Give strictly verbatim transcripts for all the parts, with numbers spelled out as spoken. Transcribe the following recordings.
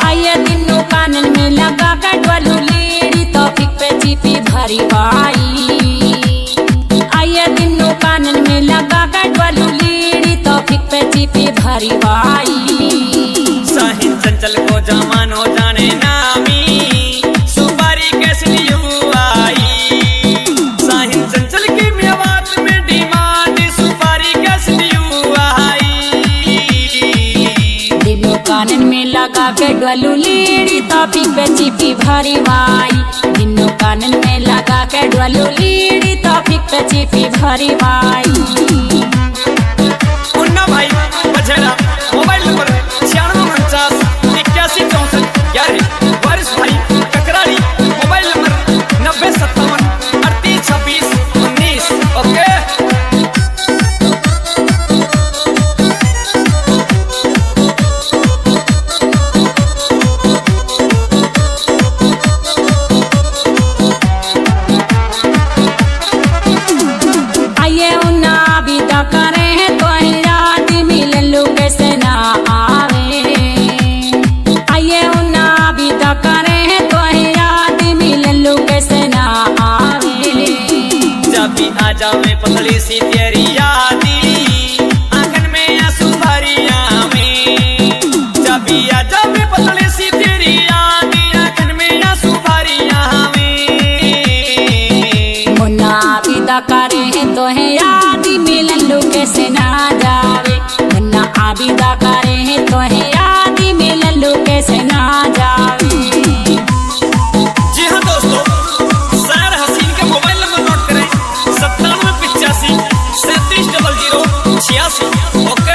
आइए दिनों कानन में लगा कर डोलू लीड़ी तौफीक पे चिपी भरी बाई। आइए दिनों कानन में लगा कर डोलू लीड़ी तौफीक पे चिपी भरी बाई। साहिल चंचल को जमानो जाने नामी सुपारी कैसे लियू आई। साहिल चंचल की मेवात में डिमांड सुपारी कैसे लियू आई। दिनों कानन में लगा के डोलू लीड़ी तौफीक पे चिपी भरी बाई। दिनों कानन में लगा के डोलू लीड़ी तौफीक पे चिपी भरी बाई। मुन्ना भाई बछेड़ा मोबाइल नंबर छियानवे उनचास इक्यासी चौसठ ग्यारह। वारिस भाई ककराली मोबाइल नंबर नब्बे सत्तावन अड़तीस छब्बीस उन्नीस। ओके आइए उन्ना विदा करें तो रात मिललू कैसे ना आवे। आइए उन्ना विदा करें तो रात मिललू कैसे ना आवे। जब भी आ जावे पतली सी तेरी यादी आंगन में आंसू भरी आवे। जब भी आ जावे पतली सी तेरी यादी आंगन में आंसू भरी आवे। मुन्ना विदा करें तो रात मिललू कैसे ना जावे। मुन्ना आबिदा करें तो रात मिललू कैसे ना जावे। जी हाँ दोस्तों, सैर हसीन का मोबाइल नंबर नोट करें सत्तानवे पिचासी सैंतीस डबल जीरो छियासी। ओके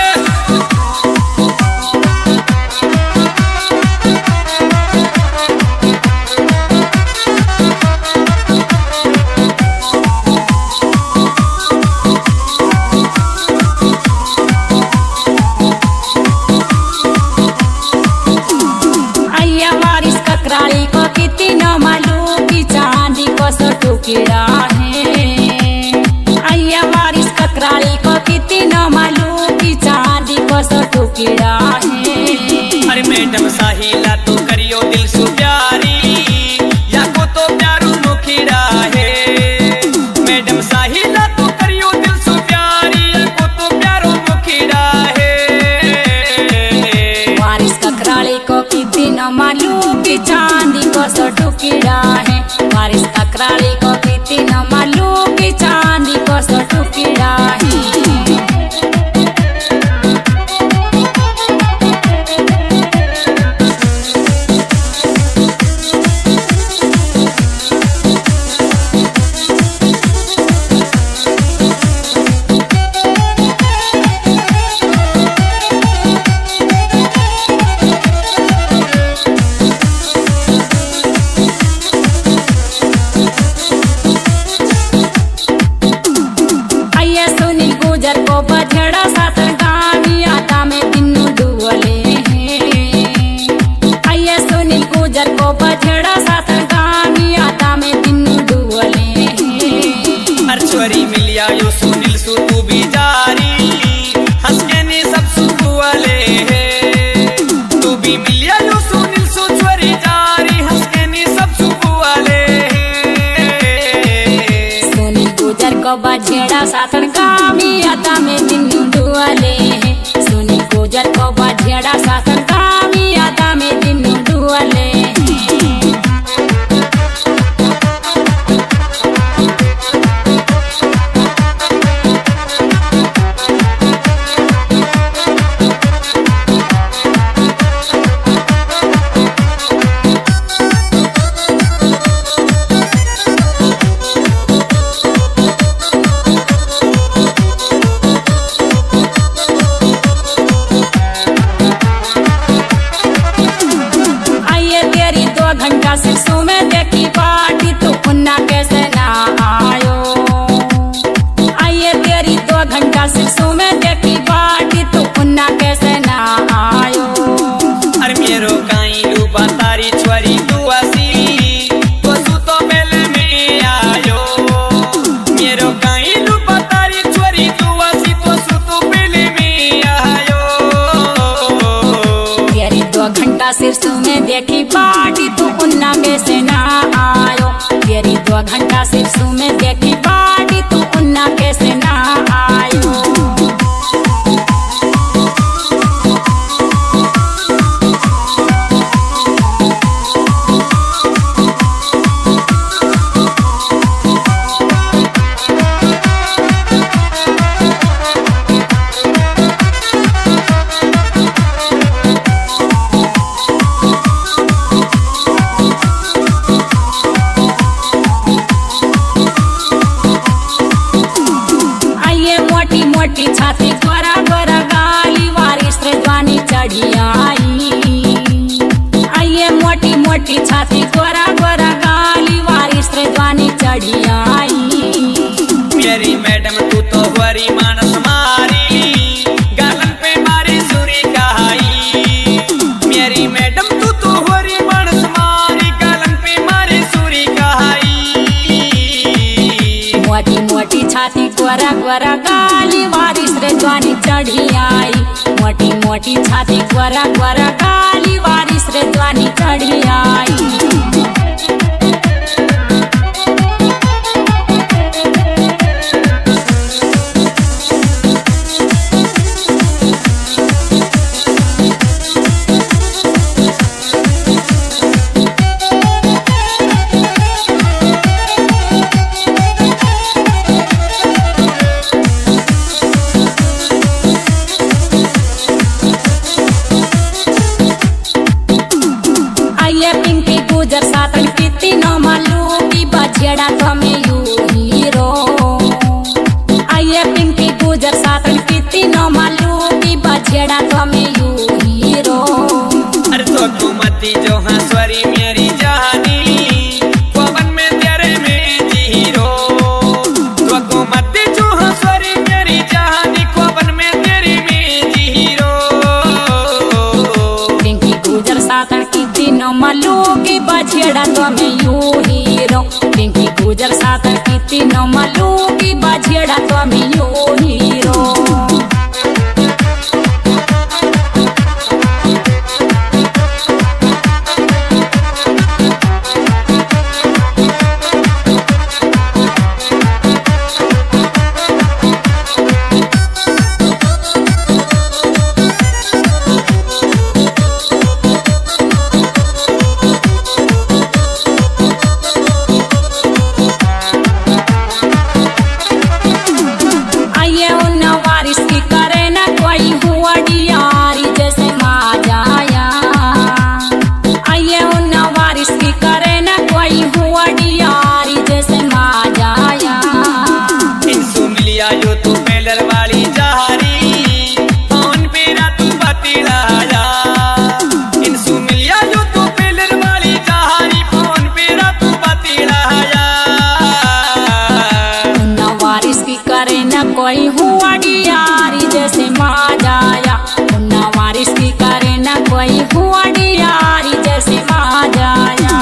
आइया वारिस ककराली को कितनी न मालूम की चांदी को सो टुकड़ा है। आइया वारिस ककराली को कितनी न मालूम की चांदी को सो टुकड़ा है। अरे मैडम साहिला तो करियो दिल सु प्यारी या को तो प्यारू मुखिड़ा है। मैडम साहिला तो करियो दिल सु प्यारी या को तो प्यारू मुखिड़ा है। वारिस ककराली को कितनी न मालूम की चांदी को सो टुकड़ा है। वारिस ककराली को कितनी न मालूम की चांदी को सो टुकड़ा है। आइए सुनील गुजर को बछड़ा सातन गामी आता में दिनू डुबले हैं। आइए सुनील गुजर को बछड़ा सातन गामी आता में दिनू डुबले हैं। अर्चवरी मिलिया यो सुनील सु तू भी जारी हंस के नी सब सुबह वाले है। तू भी मिलिया यो सुनील सु चवरी जारी हंस के नी सब सुबह वाले है। सुनील गुजर को बछड़ा सातन गामी आता में दिनू डुबले हैं। सुनील गुजर को बछड़ा सातन गामी आता में दिनू डुबले हैं। सिरसों में में देखी पार्टी तू उन्ना कैसे ना आयो। तेरी दो घंटा सिरसू में देखी पार्टी तू उन्ना कैसे ना आयो। मोटी छाती गोरा गोरा गाली वारिस रजवानी चढ़ी आई। आइए मोटी मोटी छाती गोरा गोरा गाली वारिस रजवानी चढ़ी आई। मेरी मैडम तू तो हरी मानस मारी गालन पे मारी सुरी कहाई। मेरी मैडम तू तो हरी मानस मारी गालन पे मारी सुरी कहाई। मोटी मोटी छाती गोरा गोरा गाली वारिस रजवानी चढ़ी आई। मोटी मोटी छाती गोरा गोरा गाली वारिस रजवानी चढ़ी आई। गुजर सातन कितनी न मालूम की बजेड़ा तो में यू हीरो। आइए पिंकी गुजर सातन कितनी न मालूम की बजेड़ा तो में यू हीरो। अरे तो तू मती जो हंसवरी मेरी जानी पवन में तेरे में जीरो। तो तू मती जो हंसवरी मेरी जानी पवन में तेरे में जीरो। पिंकी गुजर सातन कितनी न मालूम की बजेड़ा तो में यू हीरो। पिंकी गुजर सातन कितनी न मालूम की बजेड़ा तो में यू हीरो। यो तू पेलर वाली जहारी फोन पे ना तू बतिलाया। इनसु मिलिया यो तू पेलर वाली जहारी फोन पे ना तू बतिलाया। उन्ना वारिस की करे न कोई हुआ डियारी जैसे माँ जाया। उन्ना वारिस की करे न कोई हुआ डियारी जैसे माँ जाया।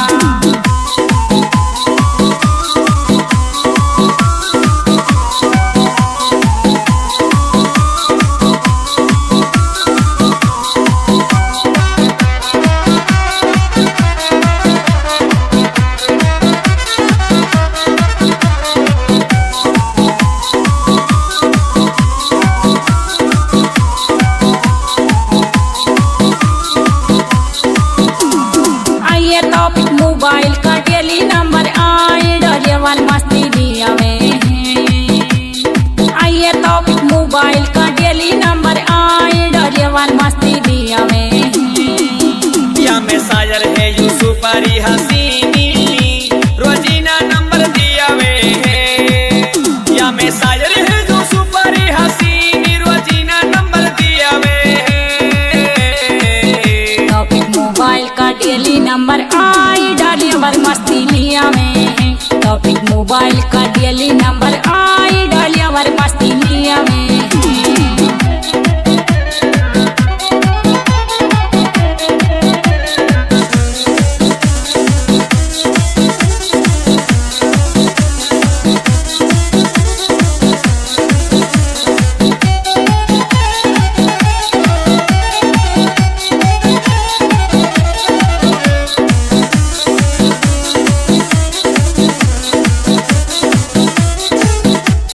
मोबाइल का डेली नंबर आए डरियवन मस्ती दिया में। आइए टॉपिक मोबाइल का डेली नंबर आए डरियवन मस्ती दिया में। या में सायर है यू सुपारी हसीनी रोजीना नंबर दिया वे है। या में सायर है जो सुपारी हसीनी रोजीना नंबर दिया वे है। टॉपिक मोबाइल का डेली नंबर आए डरियवन मस्ती लिया में। टॉपिक मोबाइल का डेली नंबर